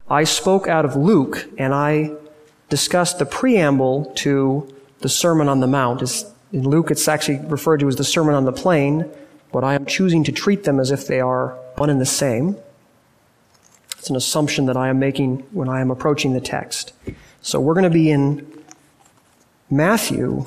I spoke out of Luke, and I discussed the preamble to the Sermon on the Mount. In Luke, it's actually referred to as the Sermon on the Plain, but I am choosing to treat them as if they are one and the same. It's an assumption that I am making when I am approaching the text. So we're going to be in Matthew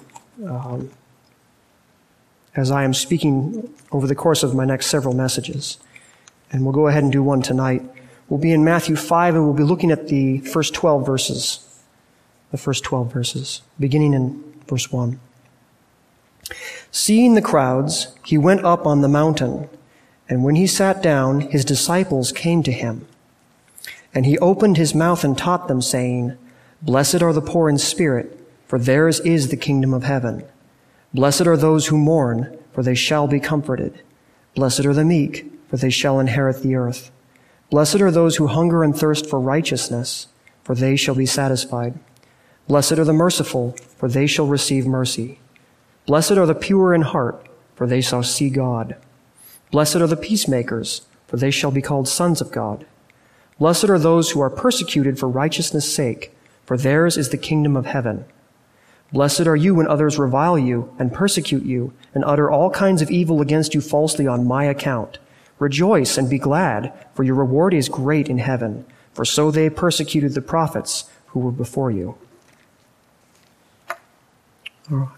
as I am speaking over the course of my next several messages. And we'll go ahead and do one tonight. We'll be in Matthew 5, and we'll be looking at the first 12 verses. The first 12 verses, beginning in verse 1. Seeing the crowds, he went up on the mountain, and when he sat down, his disciples came to him. And he opened his mouth and taught them, saying, Blessed are the poor in spirit, for theirs is the kingdom of heaven. Blessed are those who mourn, for they shall be comforted. Blessed are the meek, for they shall inherit the earth. Blessed are those who hunger and thirst for righteousness, for they shall be satisfied. Blessed are the merciful, for they shall receive mercy. Blessed are the pure in heart, for they shall see God. Blessed are the peacemakers, for they shall be called sons of God. Blessed are those who are persecuted for righteousness' sake, for theirs is the kingdom of heaven. Blessed are you when others revile you and persecute you and utter all kinds of evil against you falsely on my account. Rejoice and be glad, for your reward is great in heaven, for so they persecuted the prophets who were before you. All right.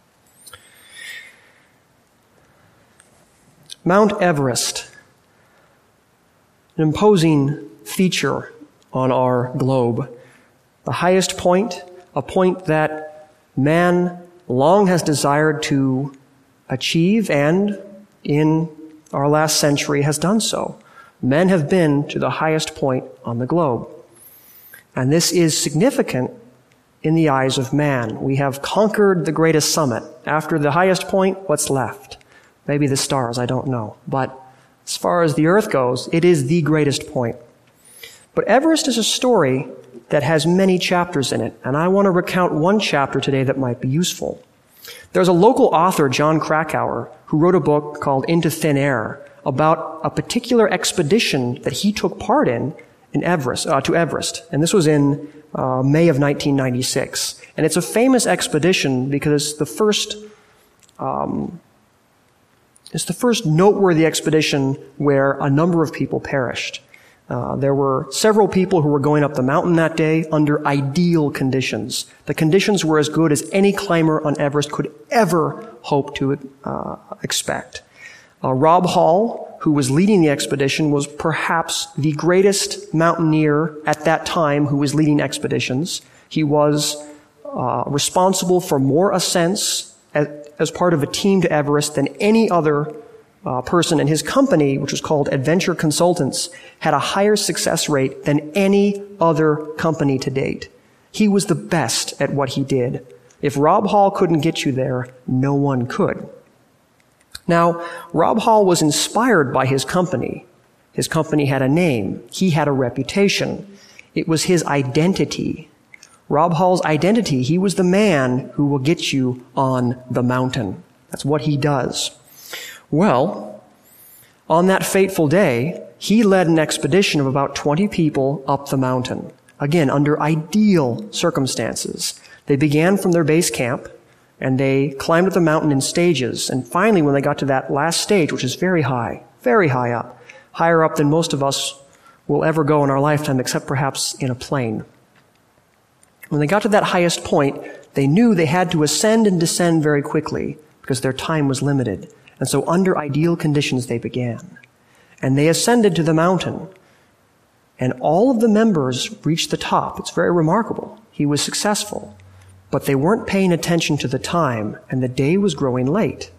Mount Everest, an imposing feature on our globe. The highest point, a point that man long has desired to achieve, and in our last century has done so. Men have been to the highest point on the globe. And this is significant in the eyes of man. We have conquered the greatest summit. After the highest point, what's left? Maybe the stars, I don't know. But as far as the earth goes, it is the greatest point. But Everest is a story that has many chapters in it, and I want to recount one chapter today that might be useful. There's a local author, John Krakauer, who wrote a book called Into Thin Air about a particular expedition that he took part in Everest, to Everest. And this was in May of 1996. And it's a famous expedition because it's the first noteworthy expedition where a number of people perished. There were several people who were going up the mountain that day under ideal conditions. The conditions were as good as any climber on Everest could ever hope to expect. Rob Hall, who was leading the expedition, was perhaps the greatest mountaineer at that time who was leading expeditions. He was responsible for more ascents as part of a team to Everest than any other person, and his company, which was called Adventure Consultants, had a higher success rate than any other company to date. He was the best at what he did. If Rob Hall couldn't get you there, no one could. Now, Rob Hall was inspired by his company. His company had a name. He had a reputation. It was his identity. Rob Hall's identity, he was the man who will get you on the mountain. That's what he does. Well, on that fateful day, he led an expedition of about 20 people up the mountain. Again, under ideal circumstances. They began from their base camp, and they climbed up the mountain in stages. And finally, when they got to that last stage, which is very high up, higher up than most of us will ever go in our lifetime, except perhaps in a plane. When they got to that highest point, they knew they had to ascend and descend very quickly because their time was limited. And so under ideal conditions, they began. And they ascended to the mountain. And all of the members reached the top. It's very remarkable. He was successful. But they weren't paying attention to the time, and the day was growing late.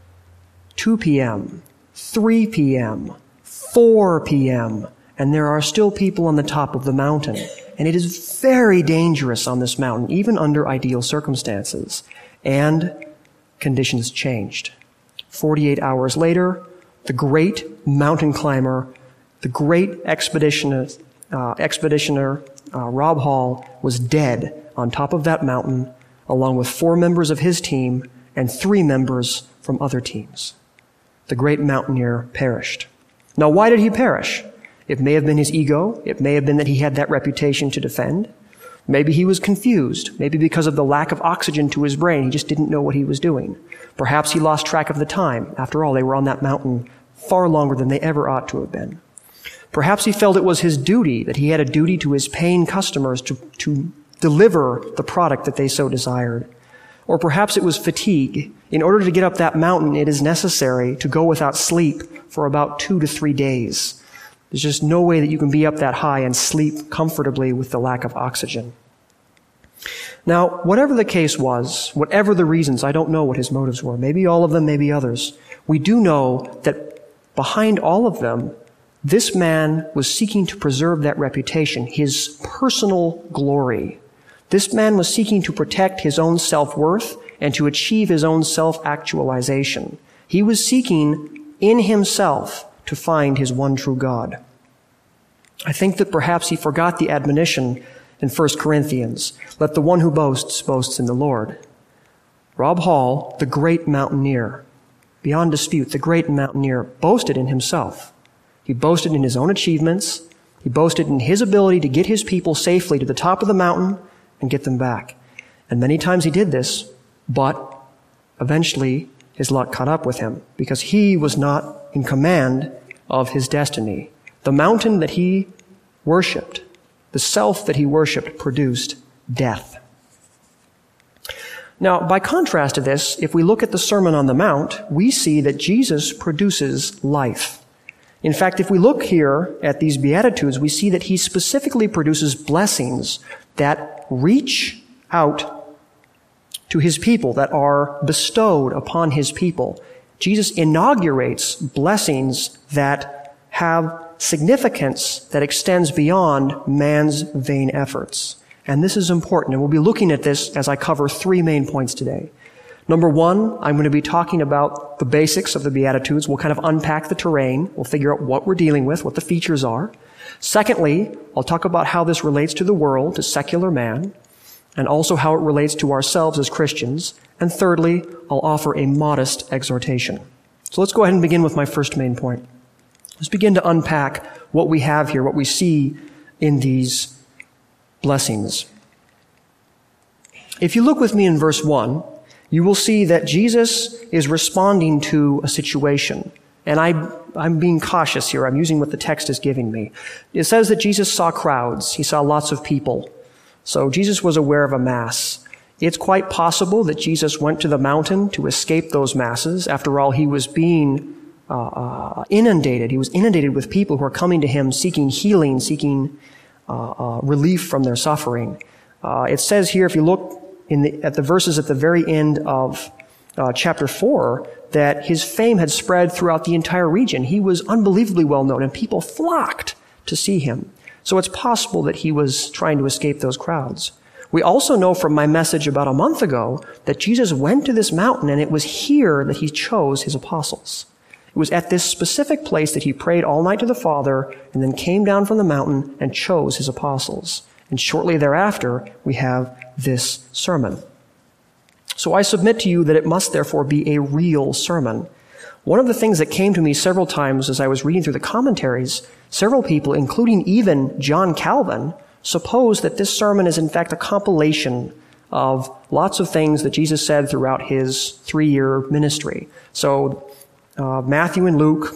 2 p.m., 3 p.m., 4 p.m., and there are still people on the top of the mountain. And it is very dangerous on this mountain, even under ideal circumstances. And conditions changed. 48 hours later, the great mountain climber, the great expeditioner Rob Hall was dead on top of that mountain, along with 4 members of his team and 3 members from other teams. The great mountaineer perished. Now, why did he perish? It may have been his ego. It may have been that he had that reputation to defend. Maybe he was confused. Maybe because of the lack of oxygen to his brain, he just didn't know what he was doing. Perhaps he lost track of the time. After all, they were on that mountain far longer than they ever ought to have been. Perhaps he felt it was his duty, that he had a duty to his paying customers to deliver the product that they so desired. Or perhaps it was fatigue. In order to get up that mountain, it is necessary to go without sleep for about 2 to 3 days. There's just no way that you can be up that high and sleep comfortably with the lack of oxygen. Now, whatever the case was, whatever the reasons, I don't know what his motives were. Maybe all of them, maybe others. We do know that behind all of them, this man was seeking to preserve that reputation, his personal glory. This man was seeking to protect his own self-worth and to achieve his own self-actualization. He was seeking in himself to find his one true God. I think that perhaps he forgot the admonition in 1 Corinthians, let the one who boasts, boasts in the Lord. Rob Hall, the great mountaineer, beyond dispute, the great mountaineer, boasted in himself. He boasted in his own achievements. He boasted in his ability to get his people safely to the top of the mountain and get them back. And many times he did this, but eventually his luck caught up with him because he was not in command of his destiny. The mountain that he worshiped, the self that he worshiped, produced death. Now, by contrast to this, if we look at the Sermon on the Mount, we see that Jesus produces life. In fact, if we look here at these Beatitudes, we see that he specifically produces blessings that reach out to his people, that are bestowed upon his people. Jesus inaugurates blessings that have significance that extends beyond man's vain efforts. And this is important, and we'll be looking at this as I cover 3 main points today. Number 1, I'm going to be talking about the basics of the Beatitudes. We'll kind of unpack the terrain. We'll figure out what we're dealing with, what the features are. Secondly, I'll talk about how this relates to the world, to secular man, and also how it relates to ourselves as Christians. And thirdly, I'll offer a modest exhortation. So let's go ahead and begin with my first main point. Let's begin to unpack what we have here, what we see in these blessings. If you look with me in verse 1, you will see that Jesus is responding to a situation. And I'm being cautious here. I'm using what the text is giving me. It says that Jesus saw crowds. He saw lots of people. So Jesus was aware of a mass. It's quite possible that Jesus went to the mountain to escape those masses. After all, he was being inundated. He was inundated with people who are coming to him seeking healing, seeking relief from their suffering. It says here, if you look at the verses at the very end of chapter 4, that his fame had spread throughout the entire region. He was unbelievably well known, and people flocked to see him. So it's possible that he was trying to escape those crowds. We also know from my message about a month ago that Jesus went to this mountain, and it was here that he chose his apostles. It was at this specific place that he prayed all night to the Father and then came down from the mountain and chose his apostles. And shortly thereafter, we have this sermon. So I submit to you that it must therefore be a real sermon. One of the things that came to me several times as I was reading through the commentaries, several people, including even John Calvin, suppose that this sermon is in fact a compilation of lots of things that Jesus said throughout his 3-year ministry. So Matthew and Luke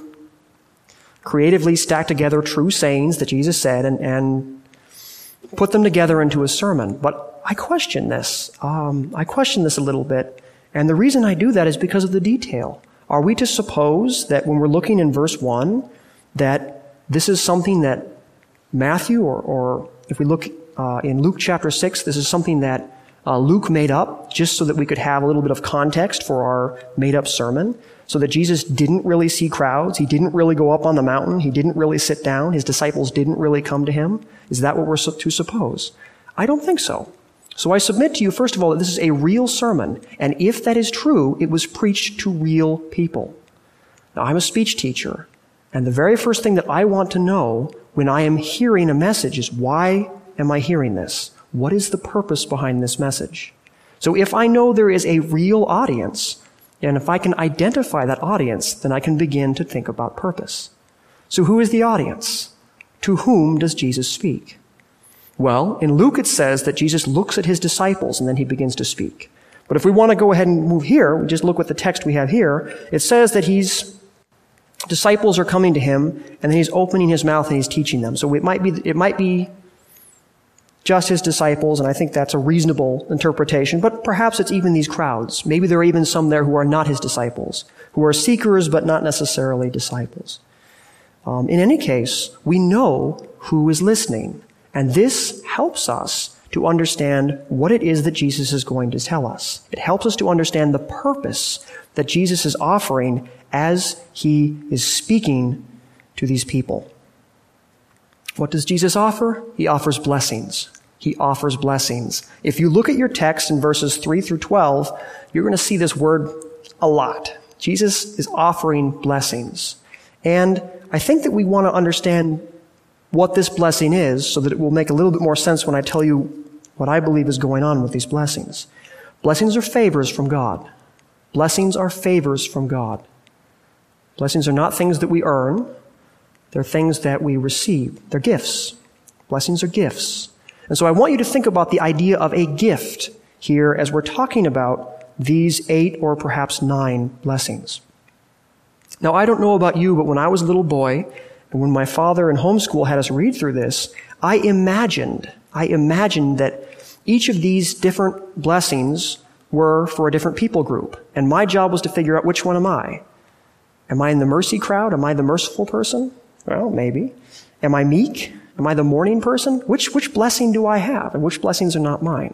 creatively stacked together true sayings that Jesus said and put them together into a sermon. But I question this. I question this a little bit. And the reason I do that is because of the detail. Are we to suppose that when we're looking in verse 1, that this is something that Matthew, or if we look in Luke chapter 6, this is something that Luke made up just so that we could have a little bit of context for our made-up sermon, so that Jesus didn't really see crowds, he didn't really go up on the mountain, he didn't really sit down, his disciples didn't really come to him? Is that what we're to suppose? I don't think so. So I submit to you, first of all, that this is a real sermon, and if that is true, it was preached to real people. Now, I'm a speech teacher, and the very first thing that I want to know when I am hearing a message is, why am I hearing this? What is the purpose behind this message? So if I know there is a real audience, and if I can identify that audience, then I can begin to think about purpose. So who is the audience? To whom does Jesus speak? Well, in Luke it says that Jesus looks at his disciples and then he begins to speak. But if we want to go ahead and move here, we just look at the text we have here, it says that disciples are coming to him and then he's opening his mouth and he's teaching them. So it might be just his disciples, and I think that's a reasonable interpretation, but perhaps it's even these crowds. Maybe there are even some there who are not his disciples, who are seekers but not necessarily disciples. In any case, we know who is listening, and this helps us to understand what it is that Jesus is going to tell us. It helps us to understand the purpose that Jesus is offering as he is speaking to these people. What does Jesus offer? He offers blessings. He offers blessings. If you look at your text in verses 3 through 12, you're going to see this word a lot. Jesus is offering blessings. And I think that we want to understand what this blessing is so that it will make a little bit more sense when I tell you what I believe is going on with these blessings. Blessings are favors from God. Blessings are favors from God. Blessings are not things that we earn. They're things that we receive. They're gifts. Blessings are gifts. And so I want you to think about the idea of a gift here as we're talking about these 8 or perhaps 9 blessings. Now, I don't know about you, but when I was a little boy, and when my father in homeschool had us read through this, I imagined that each of these different blessings were for a different people group. And my job was to figure out, which one am I? Am I in the mercy crowd? Am I the merciful person? Well, maybe. Am I meek? Am I the mourning person? Which blessing do I have? And which blessings are not mine?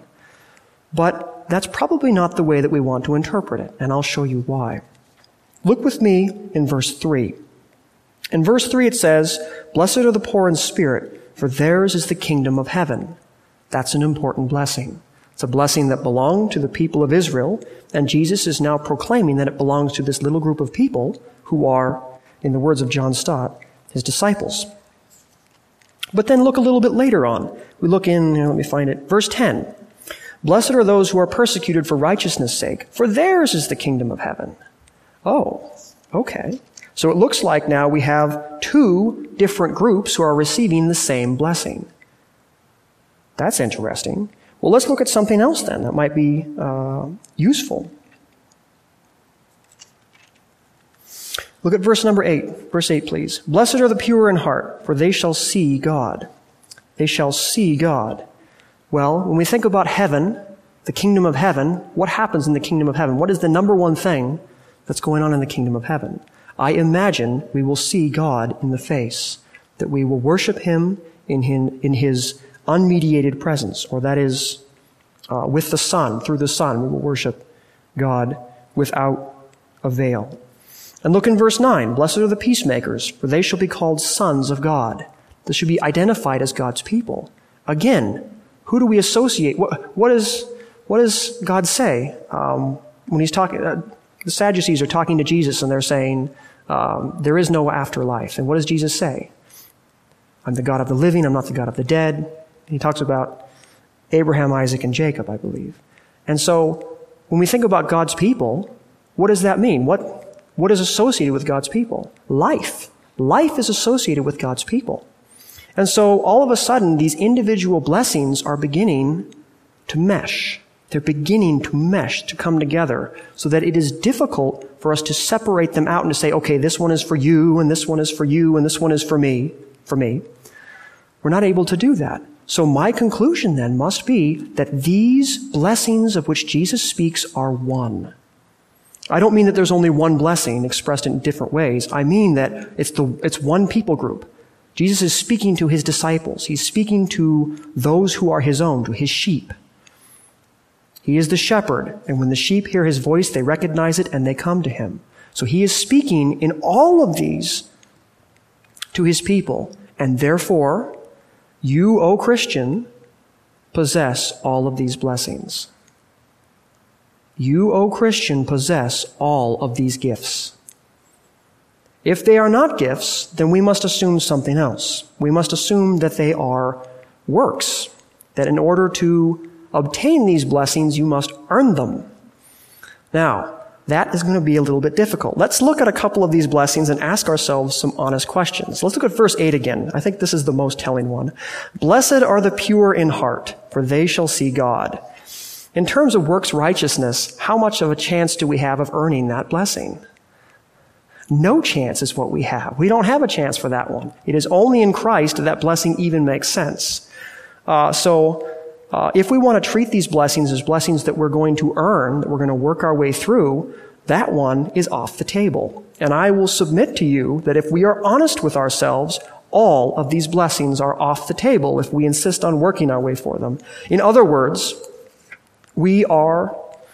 But that's probably not the way that we want to interpret it, and I'll show you why. Look with me in verse 3. In verse 3 it says, "Blessed are the poor in spirit, for theirs is the kingdom of heaven." That's an important blessing. It's a blessing that belonged to the people of Israel, and Jesus is now proclaiming that it belongs to this little group of people who are, in the words of John Stott, his disciples. But then look a little bit later on. We look in, let me find it, verse 10. "Blessed are those who are persecuted for righteousness' sake, for theirs is the kingdom of heaven." Oh, okay. So it looks like now we have 2 different groups who are receiving the same blessing. That's interesting. Well, let's look at something else then that might be useful. Look at verse number 8. Verse 8, please. "Blessed are the pure in heart, for they shall see God." They shall see God. Well, when we think about heaven, the kingdom of heaven, what happens in the kingdom of heaven? What is the number one thing that's going on in the kingdom of heaven? I imagine we will see God in the face, that we will worship him in his unmediated presence, or that is, with the Son, through the Son, we will worship God without a veil. And look in verse 9. "Blessed are the peacemakers, for they shall be called sons of God." This should be identified as God's people. Again, who do we associate? What does God say when he's talking? The Sadducees are talking to Jesus and they're saying, there is no afterlife. And what does Jesus say? "I'm the God of the living, I'm not the God of the dead." He talks about Abraham, Isaac, and Jacob, I believe. And so when we think about God's people, what does that mean? What is associated with God's people? Life. Life is associated with God's people. And so all of a sudden, these individual blessings are beginning to mesh. They're beginning to mesh, to come together, so that it is difficult for us to separate them out and to say, okay, this one is for you, and this one is for you, and this one is for me. We're not able to do that. So my conclusion then must be that these blessings of which Jesus speaks are one. I don't mean that there's only one blessing expressed in different ways. I mean that it's one people group. Jesus is speaking to his disciples. He's speaking to those who are his own, to his sheep. He is the shepherd, and when the sheep hear his voice, they recognize it and they come to him. So he is speaking in all of these to his people, and therefore, you, O Christian, possess all of these blessings. You, O Christian, possess all of these gifts. If they are not gifts, then we must assume something else. We must assume that they are works, that in order to obtain these blessings, you must earn them. Now, that is going to be a little bit difficult. Let's look at a couple of these blessings and ask ourselves some honest questions. Let's look at verse 8 again. I think this is the most telling one. Blessed are the pure in heart, for they shall see God. In terms of works righteousness, how much of a chance do we have of earning that blessing? No chance is what we have. We don't have a chance for that one. It is only in Christ that blessing even makes sense. If we want to treat these blessings as blessings that we're going to earn, that we're going to work our way through, that one is off the table. And I will submit to you that if we are honest with ourselves, all of these blessings are off the table if we insist on working our way for them. In other words, we are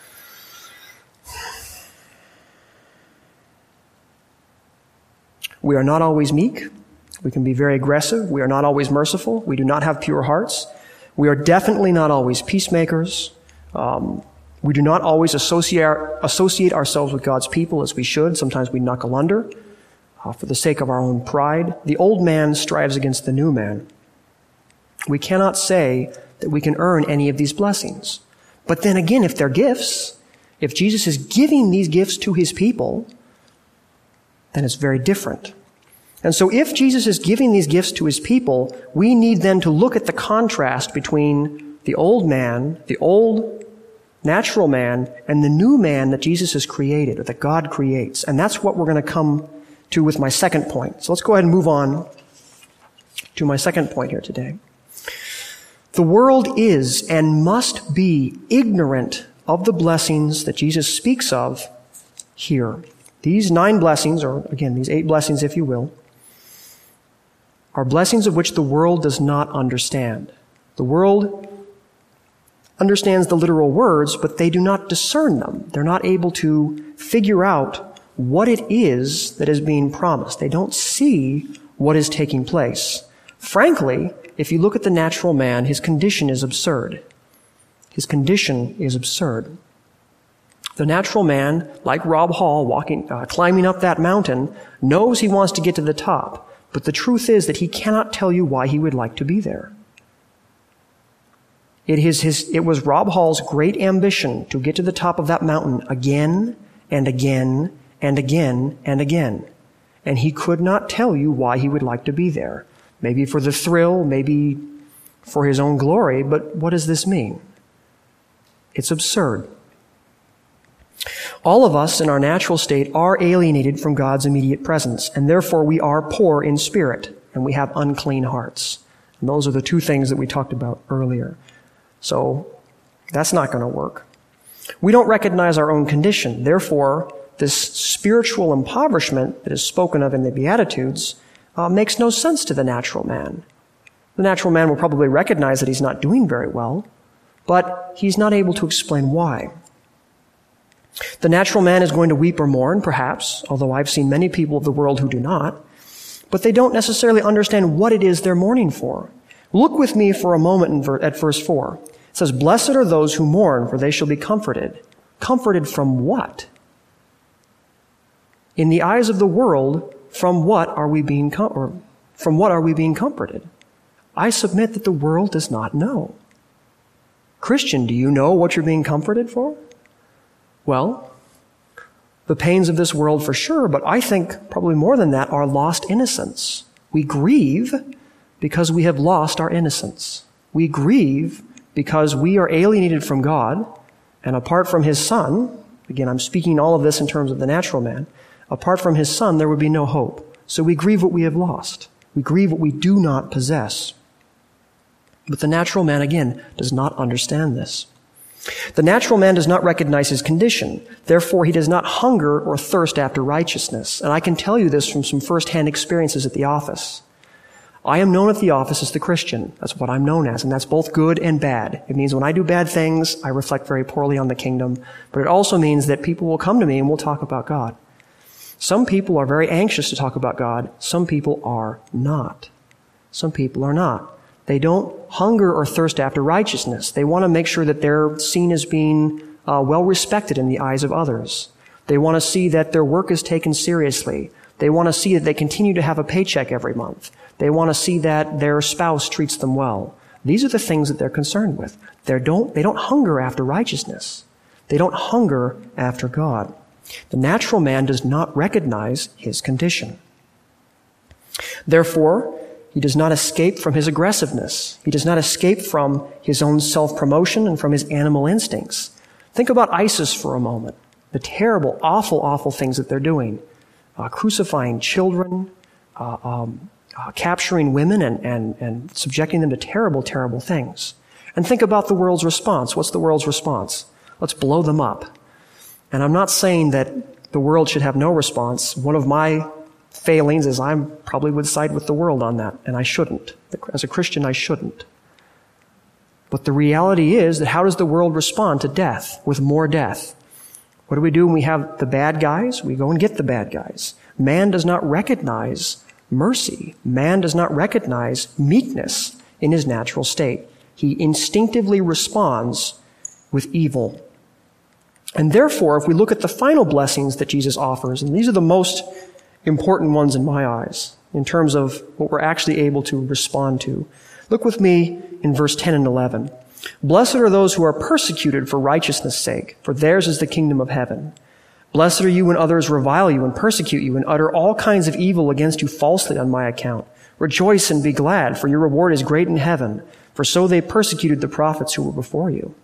not always meek. We can be very aggressive. We are not always merciful. We do not have pure hearts. We are definitely not always peacemakers. We do not always associate ourselves with God's people as we should. Sometimes we knuckle under for the sake of our own pride. The old man strives against the new man. We cannot say that we can earn any of these blessings. But then again, if they're gifts, if Jesus is giving these gifts to his people, then it's very different. And so if Jesus is giving these gifts to his people, we need then to look at the contrast between the old man, the old natural man, and the new man that Jesus has created, or that God creates. And that's what we're going to come to with my second point. So let's go ahead and move on to my second point here today. The world is and must be ignorant of the blessings that Jesus speaks of here. These 9 blessings, or again, these 8 blessings, if you will, are blessings of which the world does not understand. The world understands the literal words, but they do not discern them. They're not able to figure out what it is that is being promised. They don't see what is taking place. Frankly, if you look at the natural man, his condition is absurd. His condition is absurd. The natural man, like Rob Hall, climbing up that mountain, knows he wants to get to the top. But the truth is that he cannot tell you why he would like to be there. It was Rob Hall's great ambition to get to the top of that mountain again and again and again and again. And he could not tell you why he would like to be there. Maybe for the thrill, maybe for his own glory, but what does this mean? It's absurd. All of us in our natural state are alienated from God's immediate presence, and therefore we are poor in spirit, and we have unclean hearts. And those are the 2 things that we talked about earlier. So that's not going to work. We don't recognize our own condition. Therefore, this spiritual impoverishment that is spoken of in the Beatitudes makes no sense to the natural man. The natural man will probably recognize that he's not doing very well, but he's not able to explain why. The natural man is going to weep or mourn, perhaps, although I've seen many people of the world who do not, but they don't necessarily understand what it is they're mourning for. Look with me for a moment at verse 4. It says, "Blessed are those who mourn, for they shall be comforted." Comforted from what? In the eyes of the world, from what are we being comforted? I submit that the world does not know. Christian, do you know what you're being comforted for? Well, the pains of this world for sure, but I think probably more than that, our lost innocence. We grieve because we have lost our innocence. We grieve because we are alienated from God, and apart from his Son, again, I'm speaking all of this in terms of the natural man, apart from his Son, there would be no hope. So we grieve what we have lost. We grieve what we do not possess. But the natural man, again, does not understand this. The natural man does not recognize his condition. Therefore, he does not hunger or thirst after righteousness. And I can tell you this from some first-hand experiences at the office. I am known at the office as the Christian. That's what I'm known as, and that's both good and bad. It means when I do bad things, I reflect very poorly on the kingdom. But it also means that people will come to me and we'll talk about God. Some people are very anxious to talk about God. Some people are not. Some people are not. They don't hunger or thirst after righteousness. They want to make sure that they're seen as being well respected in the eyes of others. They want to see that their work is taken seriously. They want to see that they continue to have a paycheck every month. They want to see that their spouse treats them well. These are the things that they're concerned with. They don't hunger after righteousness. They don't hunger after God. The natural man does not recognize his condition. Therefore, he does not escape from his aggressiveness. He does not escape from his own self-promotion and from his animal instincts. Think about ISIS for a moment. The terrible, awful, awful things that they're doing. Crucifying children, capturing women and subjecting them to terrible, terrible things. And think about the world's response. What's the world's response? Let's blow them up. And I'm not saying that the world should have no response. One of my failings is I probably would side with the world on that, and I shouldn't. As a Christian, I shouldn't. But the reality is that how does the world respond to death, with more death? What do we do when we have the bad guys? We go and get the bad guys. Man does not recognize mercy. Man does not recognize meekness in his natural state. He instinctively responds with evil. And therefore, if we look at the final blessings that Jesus offers, and these are the most important ones in my eyes, in terms of what we're actually able to respond to. Look with me in verse 10 and 11. Blessed are those who are persecuted for righteousness' sake, for theirs is the kingdom of heaven. Blessed are you when others revile you and persecute you and utter all kinds of evil against you falsely on my account. Rejoice and be glad, for your reward is great in heaven, for so they persecuted the prophets who were before you.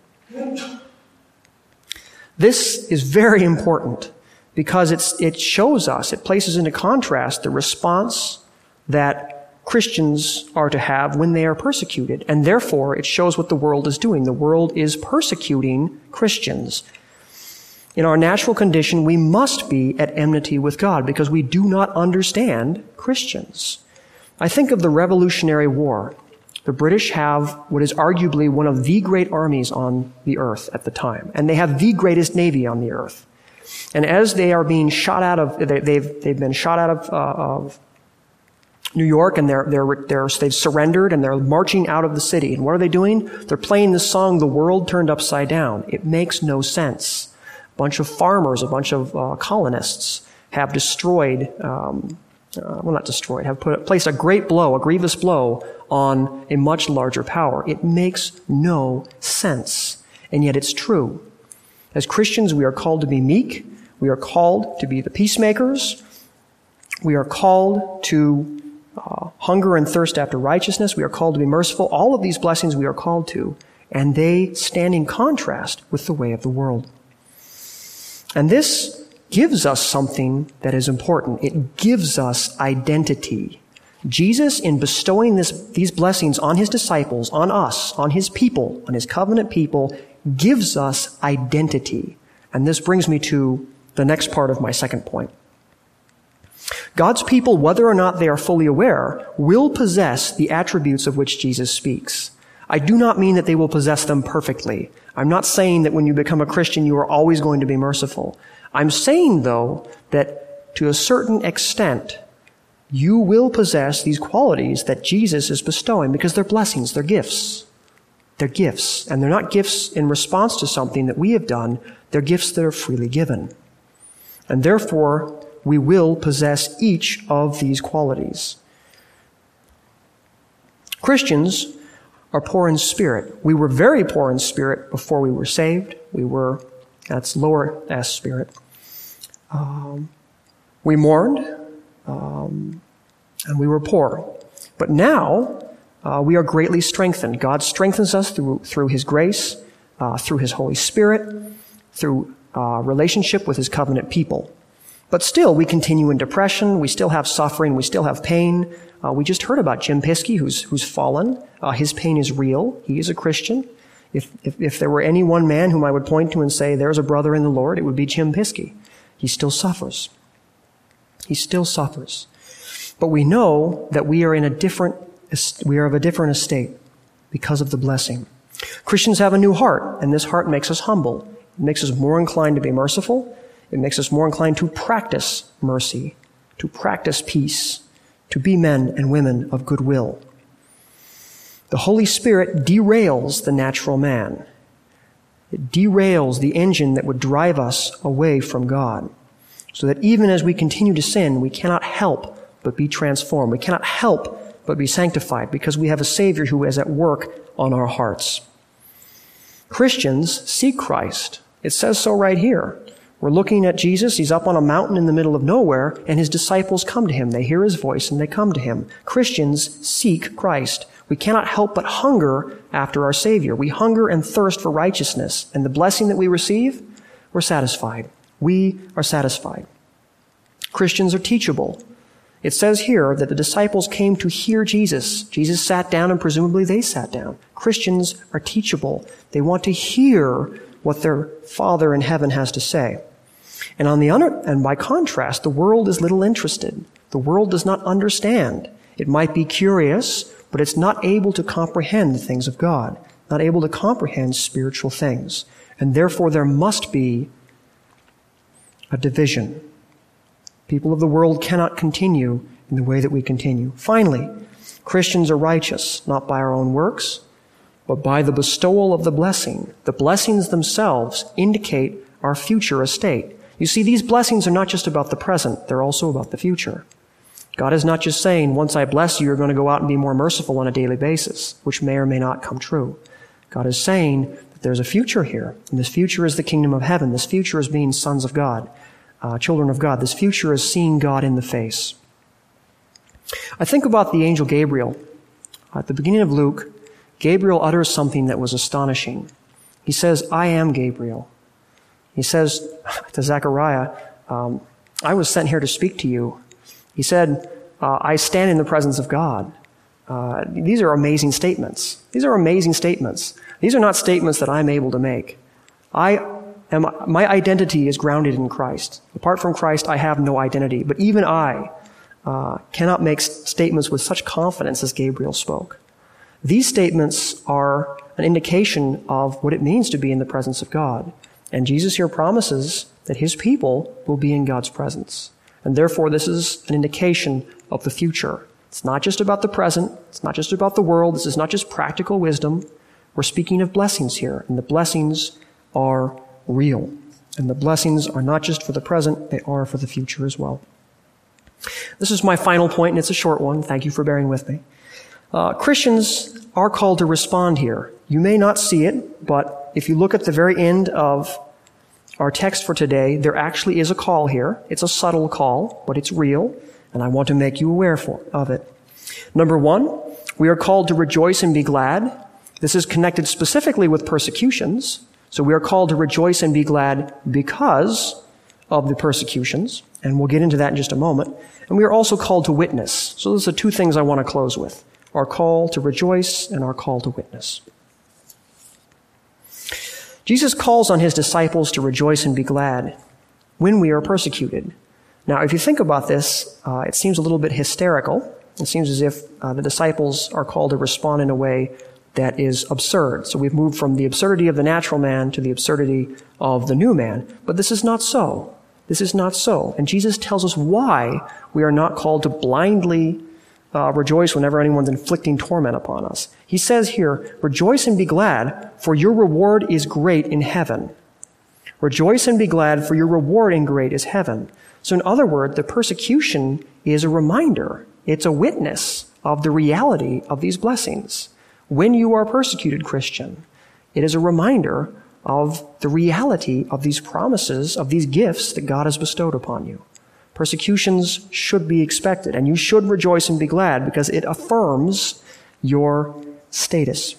This is very important because it shows us, it places into contrast the response that Christians are to have when they are persecuted. And therefore, it shows what the world is doing. The world is persecuting Christians. In our natural condition, we must be at enmity with God because we do not understand Christians. I think of the Revolutionary War. The British have what is arguably one of the great armies on the earth at the time, and they have the greatest navy on the earth. And as they are being shot out of, they've been shot out of New York, and they've surrendered, and they're marching out of the city. And what are they doing? They're playing the song, "The World Turned Upside Down." It makes no sense. A bunch of farmers, a bunch of colonists have destroyed, have placed a great blow, a grievous blow on a much larger power. It makes no sense. And yet it's true. As Christians, we are called to be meek. We are called to be the peacemakers. We are called to hunger and thirst after righteousness. We are called to be merciful. All of these blessings we are called to, and they stand in contrast with the way of the world. And this gives us something that is important. It gives us identity. Jesus, in bestowing these blessings on his disciples, on us, on his people, on his covenant people, gives us identity. And this brings me to the next part of my second point. God's people, whether or not they are fully aware, will possess the attributes of which Jesus speaks. I do not mean that they will possess them perfectly. I'm not saying that when you become a Christian, you are always going to be merciful. I'm saying, though, that to a certain extent, you will possess these qualities that Jesus is bestowing because they're blessings, they're gifts. They're gifts, and they're not gifts in response to something that we have done. They're gifts that are freely given. And therefore, we will possess each of these qualities. Christians are poor in spirit. We were very poor in spirit before we were saved. That's lower S spirit. We mourned, and we were poor. But now, we are greatly strengthened. God strengthens us through his grace, through his Holy Spirit, through relationship with his covenant people. But still, we continue in depression. We still have suffering. We still have pain. We just heard about Jim Piskey, who's fallen. His pain is real. He is a Christian. If there were any one man whom I would point to and say, there's a brother in the Lord, it would be Jim Piskey. He still suffers. He still suffers. But we know that we are of a different estate because of the blessing. Christians have a new heart, and this heart makes us humble. It makes us more inclined to be merciful. It makes us more inclined to practice mercy, to practice peace, to be men and women of goodwill. The Holy Spirit derails the natural man. It derails the engine that would drive us away from God, so that even as we continue to sin, we cannot help but be transformed. We cannot help but be sanctified because we have a Savior who is at work on our hearts. Christians seek Christ. It says so right here. We're looking at Jesus. He's up on a mountain in the middle of nowhere, and his disciples come to him. They hear his voice, and they come to him. Christians seek Christ. We cannot help but hunger after our Savior. We hunger and thirst for righteousness, and the blessing that we receive, we're satisfied. We are satisfied. Christians are teachable. It says here that the disciples came to hear Jesus. Jesus sat down, and presumably they sat down. Christians are teachable. They want to hear what their Father in heaven has to say. And by contrast, the world is little interested. The world does not understand. It might be curious, but it's not able to comprehend the things of God, not able to comprehend spiritual things. And therefore, there must be a division. People of the world cannot continue in the way that we continue. Finally, Christians are righteous, not by our own works, but by the bestowal of the blessing. The blessings themselves indicate our future estate. You see, these blessings are not just about the present, they're also about the future. God is not just saying, once I bless you, you're going to go out and be more merciful on a daily basis, which may or may not come true. God is saying that there's a future here, and this future is the kingdom of heaven. This future is being sons of God, children of God. This future is seeing God in the face. I think about the angel Gabriel. At the beginning of Luke, Gabriel utters something that was astonishing. He says, I am Gabriel. He says to Zechariah, I was sent here to speak to you. He said, I stand in the presence of God. These are amazing statements. These are amazing statements. These are not statements that I'm able to make. My identity is grounded in Christ. Apart from Christ, I have no identity. But even I cannot make statements with such confidence as Gabriel spoke. These statements are an indication of what it means to be in the presence of God. And Jesus here promises that his people will be in God's presence. And therefore, this is an indication of the future. It's not just about the present. It's not just about the world. This is not just practical wisdom. We're speaking of blessings here. And the blessings are real. And the blessings are not just for the present, they are for the future as well. This is my final point, and it's a short one. Thank you for bearing with me. Christians are called to respond here. You may not see it, but if you look at the very end of our text for today, there actually is a call here. It's a subtle call, but it's real, and I want to make you aware of it. Number one, we are called to rejoice and be glad. This is connected specifically with persecutions. So we are called to rejoice and be glad because of the persecutions, and we'll get into that in just a moment. And we are also called to witness. So those are two things I want to close with. Our call to rejoice and our call to witness. Jesus calls on his disciples to rejoice and be glad when we are persecuted. Now, if you think about this, it seems a little bit hysterical. It seems as if the disciples are called to respond in a way that is absurd. So we've moved from the absurdity of the natural man to the absurdity of the new man. But this is not so. This is not so. And Jesus tells us why we are not called to blindly rejoice whenever anyone's inflicting torment upon us. He says here, rejoice and be glad, for your reward is great in heaven. Rejoice and be glad, for your reward in great is heaven. So in other words, the persecution is a reminder. It's a witness of the reality of these blessings. When you are persecuted, Christian, it is a reminder of the reality of these promises, of these gifts that God has bestowed upon you. Persecutions should be expected, and you should rejoice and be glad because it affirms your status.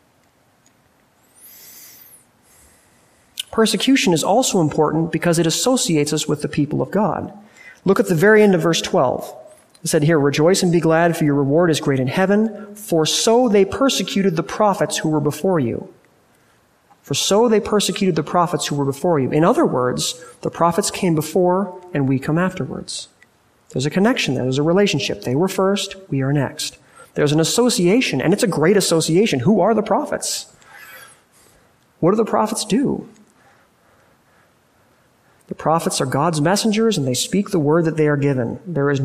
Persecution is also important because it associates us with the people of God. Look at the very end of verse 12. It said here, rejoice and be glad, for your reward is great in heaven, for so they persecuted the prophets who were before you. For so they persecuted the prophets who were before you. In other words, the prophets came before and we come afterwards. There's a connection there. There's a relationship. They were first, we are next. There's an association, and it's a great association. Who are the prophets? What do the prophets do? The prophets are God's messengers, and they speak the word that they are given. There's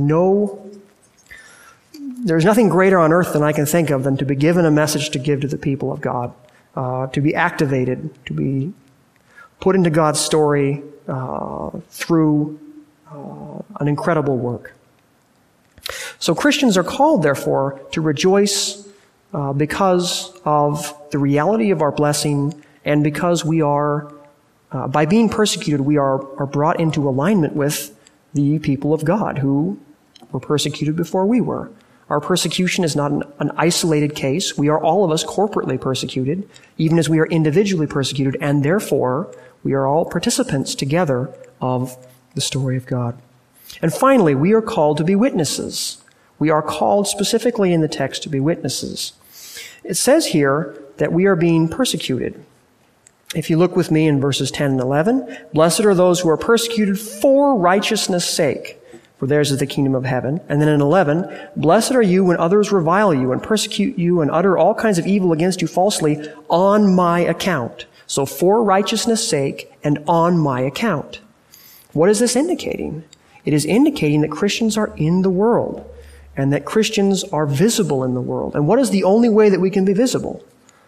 nothing greater on earth than I can think of than to be given a message to give to the people of God. To be activated, to be put into God's story through an incredible work. So Christians are called, therefore, to rejoice because of the reality of our blessing and because we are By being persecuted, we are brought into alignment with the people of God who were persecuted before we were. Our persecution is not an isolated case. We are all of us corporately persecuted, even as we are individually persecuted, and therefore we are all participants together of the story of God. And finally, we are called to be witnesses. We are called specifically in the text to be witnesses. It says here that we are being persecuted. If you look with me in verses 10 and 11, blessed are those who are persecuted for righteousness' sake, for theirs is the kingdom of heaven. And then in 11, blessed are you when others revile you and persecute you and utter all kinds of evil against you falsely on my account. So for righteousness' sake and on my account. What is this indicating? It is indicating that Christians are in the world and that Christians are visible in the world. And what is the only way that we can be visible?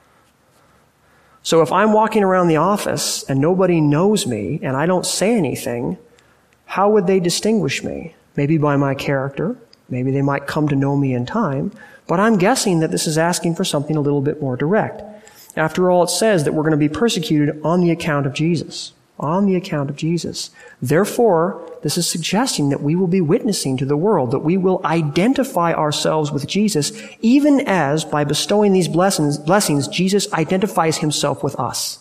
So if I'm walking around the office and nobody knows me and I don't say anything, how would they distinguish me? Maybe by my character. Maybe they might come to know me in time. But I'm guessing that this is asking for something a little bit more direct. After all, it says that we're going to be persecuted on the account of Jesus. On the account of Jesus. Therefore, this is suggesting that we will be witnessing to the world, that we will identify ourselves with Jesus, even as by bestowing these blessings, Jesus identifies himself with us.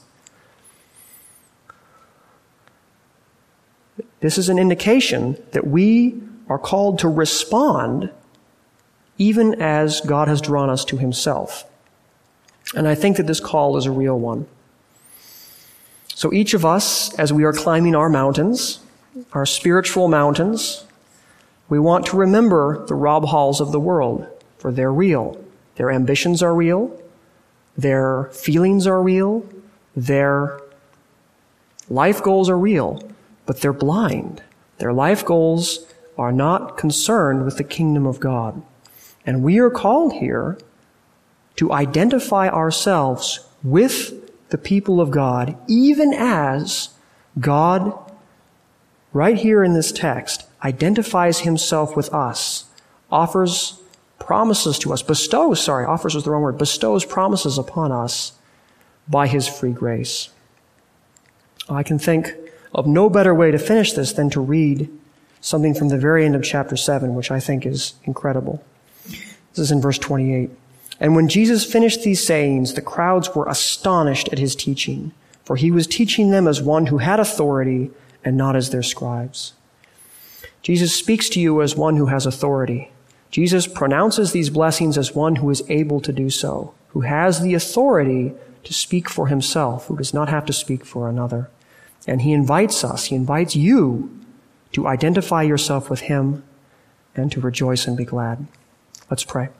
This is an indication that we are called to respond even as God has drawn us to himself. And I think that this call is a real one. So each of us, as we are climbing our mountains, our spiritual mountains, we want to remember the Rob Halls of the world, for they're real. Their ambitions are real. Their feelings are real. Their life goals are real. But they're blind. Their life goals are not concerned with the kingdom of God. And we are called here to identify ourselves with the people of God, even as God, right here in this text, identifies himself with us, offers promises to us, bestows promises upon us by his free grace. I can think of no better way to finish this than to read something from the very end of chapter 7, which I think is incredible. This is in verse 28. And when Jesus finished these sayings, the crowds were astonished at his teaching, for he was teaching them as one who had authority and not as their scribes. Jesus speaks to you as one who has authority. Jesus pronounces these blessings as one who is able to do so, who has the authority to speak for himself, who does not have to speak for another. And he invites you to identify yourself with him and to rejoice and be glad. Let's pray.